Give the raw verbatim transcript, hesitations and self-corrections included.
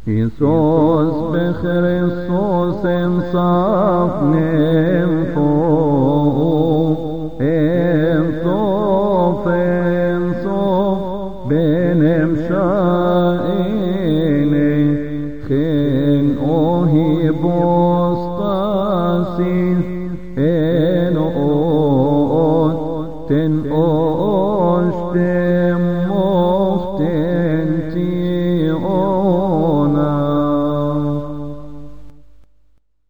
يسوس بخريستوس انصاف ننفو انصوف انصوف بنمشائني خن اوهي بوستاسي